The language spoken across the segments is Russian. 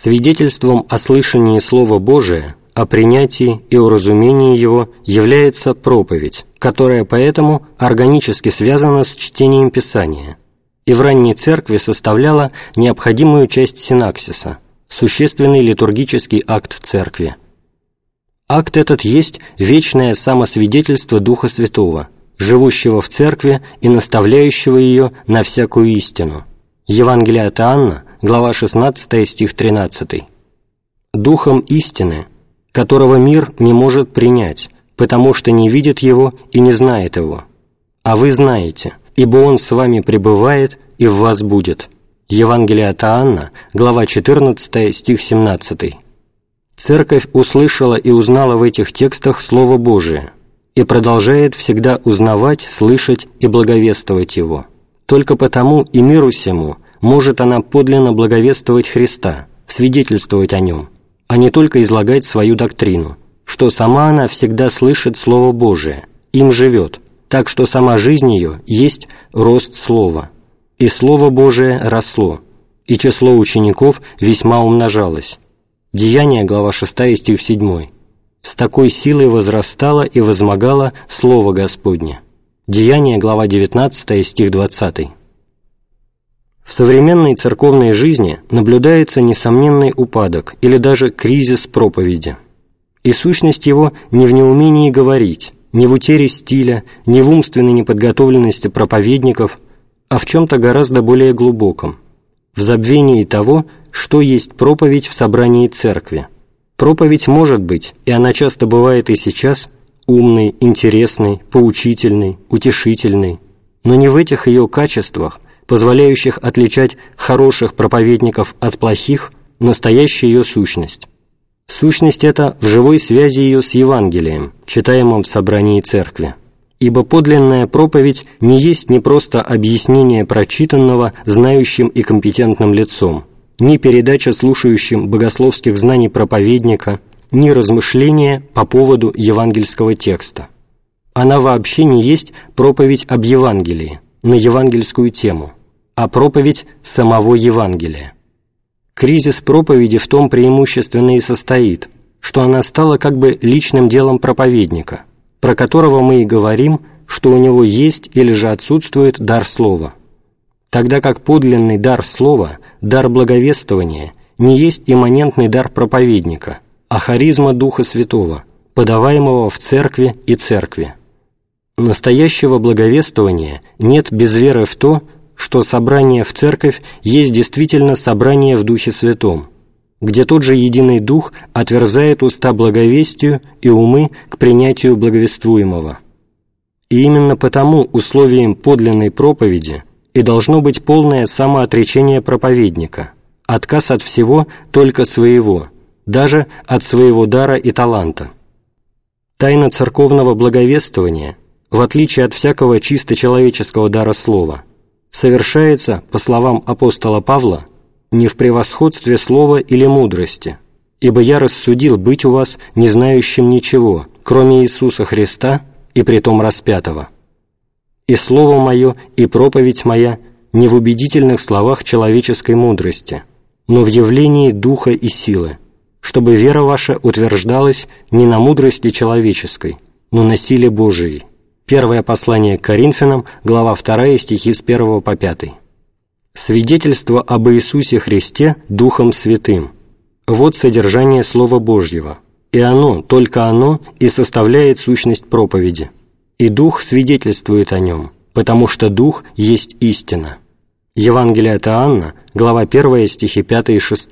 Свидетельством о слышании Слова Божия, о принятии и уразумении его является проповедь, которая поэтому органически связана с чтением Писания и в ранней церкви составляла необходимую часть синаксиса, существенный литургический акт церкви. Акт этот есть вечное самосвидетельство Духа Святого, живущего в церкви и наставляющего ее на всякую истину. Евангелие от Иоанна, глава 16, стих 13. «Духом истины, которого мир не может принять, потому что не видит его и не знает его. А вы знаете, ибо он с вами пребывает и в вас будет». Евангелие от Иоанна, глава 14, стих 17. Церковь услышала и узнала в этих текстах Слово Божие и продолжает всегда узнавать, слышать и благовествовать его. Только потому и миру сему может она подлинно благовествовать Христа, свидетельствовать о Нем, а не только излагать свою доктрину, что сама она всегда слышит Слово Божие, им живет, так что сама жизнь ее есть рост Слова. И Слово Божие росло, и число учеников весьма умножалось. Деяния, глава 6, стих 7. «С такой силой возрастало и возмогало Слово Господне». Деяния, глава 19, стих 20. В современной церковной жизни наблюдается несомненный упадок или даже кризис проповеди. И сущность его не в неумении говорить, не в утере стиля, не в умственной неподготовленности проповедников, а в чем-то гораздо более глубоком, в забвении того, что есть проповедь в собрании церкви. Проповедь может быть, и она часто бывает и сейчас, умной, интересной, поучительной, утешительной, но не в этих ее качествах, позволяющих отличать хороших проповедников от плохих, настоящая ее сущность. Сущность эта в живой связи ее с Евангелием, читаемым в собрании церкви. Ибо подлинная проповедь не есть не просто объяснение прочитанного знающим и компетентным лицом, ни передача слушающим богословских знаний проповедника, ни размышление по поводу евангельского текста. Она вообще не есть проповедь об Евангелии, на евангельскую тему, а проповедь самого Евангелия. Кризис проповеди в том преимущественно и состоит, что она стала как бы личным делом проповедника, про которого мы и говорим, что у него есть или же отсутствует дар слова, тогда как подлинный дар слова, дар благовествования, не есть имманентный дар проповедника, а харизма Духа Святого, подаваемого в церкви и церкви. Настоящего благовествования нет без веры в то, что собрание в церковь есть действительно собрание в Духе Святом, где тот же единый Дух отверзает уста благовестию и умы к принятию благовествуемого. И именно потому условием подлинной проповеди и должно быть полное самоотречение проповедника, отказ от всего только своего, даже от своего дара и таланта. Тайна церковного благовествования, в отличие от всякого чисто человеческого дара слова, совершается, по словам апостола Павла, не в превосходстве слова или мудрости, ибо я рассудил быть у вас не знающим ничего, кроме Иисуса Христа и притом распятого. И слово мое, и проповедь моя не в убедительных словах человеческой мудрости, но в явлении духа и силы, чтобы вера ваша утверждалась не на мудрости человеческой, но на силе Божией». Первое послание к Коринфянам, глава 2, стихи с 1 по 5. Свидетельство об Иисусе Христе Духом Святым. Вот содержание Слова Божьего, и оно, только оно, и составляет сущность проповеди. И Дух свидетельствует о нем, потому что Дух есть истина. Евангелие от Иоанна, глава 1, стихи 5 и 6.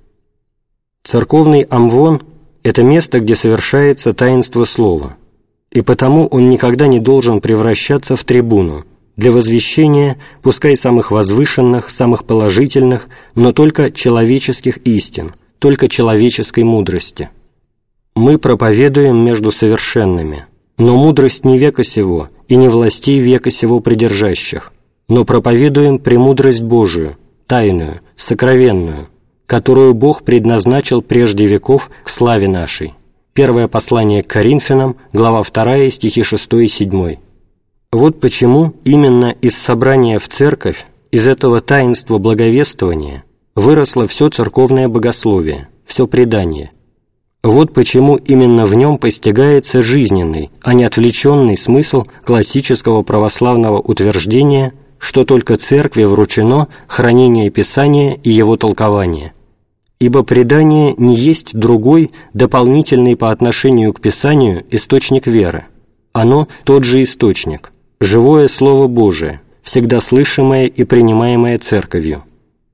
Церковный амвон – это место, где совершается таинство Слова, и потому он никогда не должен превращаться в трибуну для возвещения, пускай самых возвышенных, самых положительных, но только человеческих истин, только человеческой мудрости. Мы проповедуем между совершенными, но мудрость не века сего и не властей века сего придержащих, но проповедуем премудрость Божию, тайную, сокровенную, которую Бог предназначил прежде веков к славе нашей. Первое послание к Коринфянам, глава 2, стихи 6 и 7. Вот почему именно из собрания в церковь, из этого таинства благовествования, выросло все церковное богословие, все предание. Вот почему именно в нем постигается жизненный, а не отвлеченный смысл классического православного утверждения, что только Церкви вручено хранение Писания и его толкование. Ибо предание не есть другой, дополнительный по отношению к Писанию источник веры. Оно тот же источник, живое Слово Божие, всегда слышимое и принимаемое Церковью.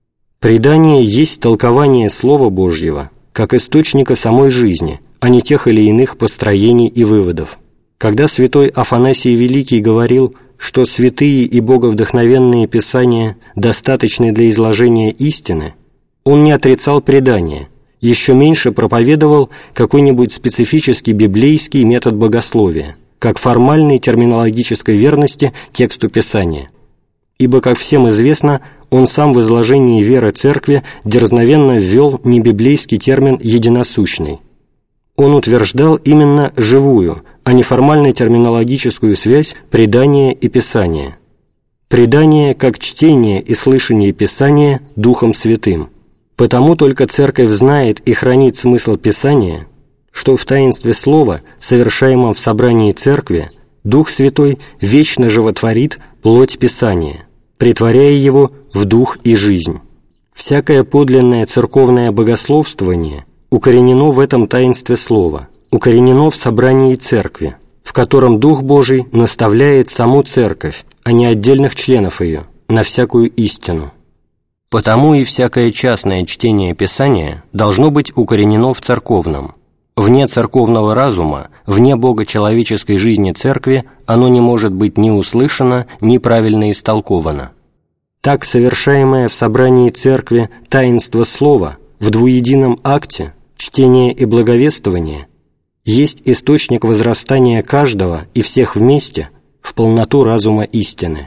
Предание есть толкование Слова Божьего, как источника самой жизни, а не тех или иных построений и выводов. Когда святой Афанасий Великий говорил, что святые и боговдохновенные Писания достаточны для изложения истины, он не отрицал предание, еще меньше проповедовал какой-нибудь специфический библейский метод богословия, как формальной терминологической верности тексту Писания. Ибо, как всем известно, он сам в изложении веры Церкви дерзновенно ввел небиблейский термин «единосущный». Он утверждал именно живую, а не формально-терминологическую связь предания и Писания. Предание как чтение и слышание Писания Духом Святым. Потому только Церковь знает и хранит смысл Писания, что в таинстве Слова, совершаемом в собрании Церкви, Дух Святой вечно животворит плоть Писания, претворяя его в дух и жизнь. Всякое подлинное церковное богословствование укоренено в этом таинстве Слова, укоренено в собрании Церкви, в котором Дух Божий наставляет саму Церковь, а не отдельных членов ее, на всякую истину. Потому и всякое частное чтение Писания должно быть укоренено в церковном. Вне церковного разума, вне богочеловеческой жизни Церкви оно не может быть ни услышано, ни правильно истолковано. Так совершаемое в собрании Церкви таинство Слова в двуедином акте, чтение и благовествование, есть источник возрастания каждого и всех вместе в полноту разума истины.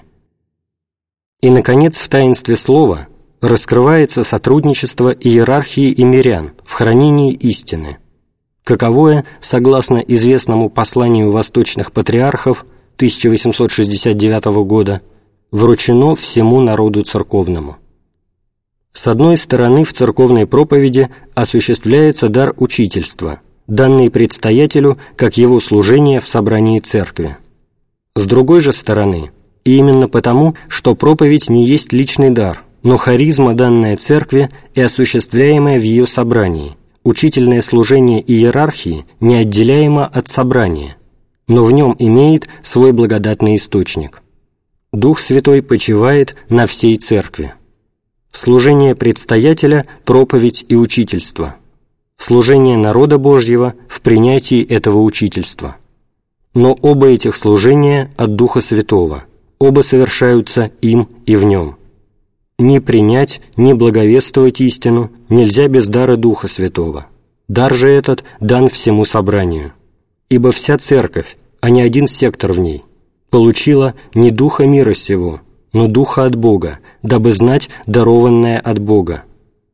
И, наконец, в таинстве Слова раскрывается сотрудничество иерархии и мирян в хранении истины, каковое, согласно известному посланию восточных патриархов 1869 года, вручено всему народу церковному. С одной стороны, в церковной проповеди осуществляется дар учительства, данный предстоятелю как его служение в собрании Церкви. С другой же стороны, и именно потому, что проповедь не есть личный дар, но харизма, данная Церкви и осуществляемая в ее собрании, учительное служение иерархии неотделяемо от собрания, но в нем имеет свой благодатный источник. Дух Святой почивает на всей Церкви. Служение предстоятеля – проповедь и учительство. Служение народа Божьего в принятии этого учительства. Но оба этих служения от Духа Святого, оба совершаются им и в нем. Ни принять, ни благовествовать истину нельзя без дара Духа Святого. Дар же этот дан всему собранию. Ибо вся Церковь, а не один сектор в ней, получила не духа мира сего, но духа от Бога, дабы знать дарованное от Бога.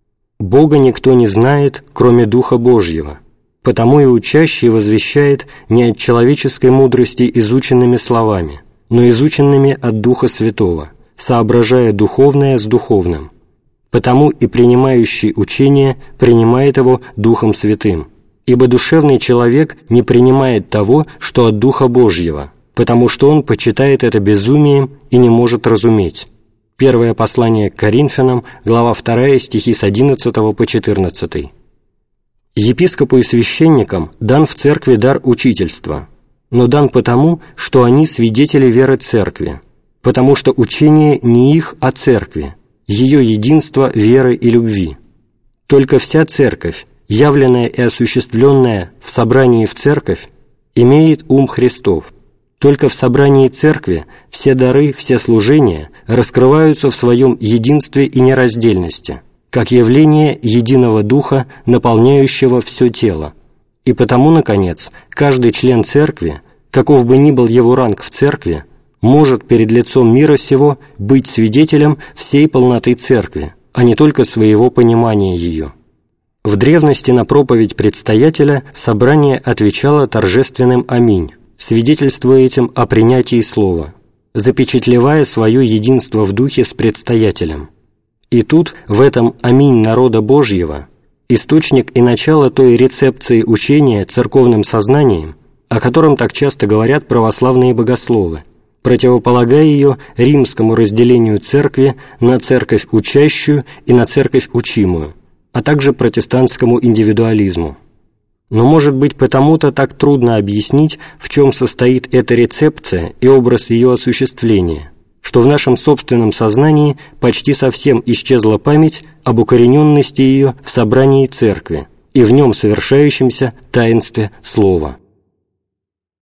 Бога никто не знает, кроме Духа Божьего, потому и учащий возвещает не от человеческой мудрости изученными словами, но изученными от Духа Святого, соображая духовное с духовным. Потому и принимающий учение принимает его Духом Святым, ибо душевный человек не принимает того, что от Духа Божьего, потому что он почитает это безумием и не может разуметь. Первое послание к Коринфянам, глава 2, стихи с 11 по 14. Епископу и священникам дан в Церкви дар учительства, но дан потому, что они свидетели веры Церкви, потому что учение не их, а Церкви, ее единство веры и любви. Только вся Церковь, явленная и осуществленная в собрании в Церковь, имеет ум Христов. Только в собрании Церкви все дары, все служения раскрываются в своем единстве и нераздельности, как явление единого Духа, наполняющего все тело. И потому, наконец, каждый член Церкви, каков бы ни был его ранг в Церкви, может перед лицом мира сего быть свидетелем всей полноты Церкви, а не только своего понимания ее. В древности на проповедь предстоятеля собрание отвечало торжественным «Аминь», свидетельствуя этим о принятии слова, запечатлевая свое единство в духе с предстоятелем. И тут, в этом «Аминь народа Божьего», источник и начало той рецепции учения церковным сознанием, о котором так часто говорят православные богословы, противополагая ее римскому разделению церкви на церковь учащую и на церковь учимую, а также протестантскому индивидуализму. Но, может быть, потому-то так трудно объяснить, в чем состоит эта рецепция и образ ее осуществления, что в нашем собственном сознании почти совсем исчезла память об укорененности ее в собрании церкви и в нем совершающемся таинстве Слова.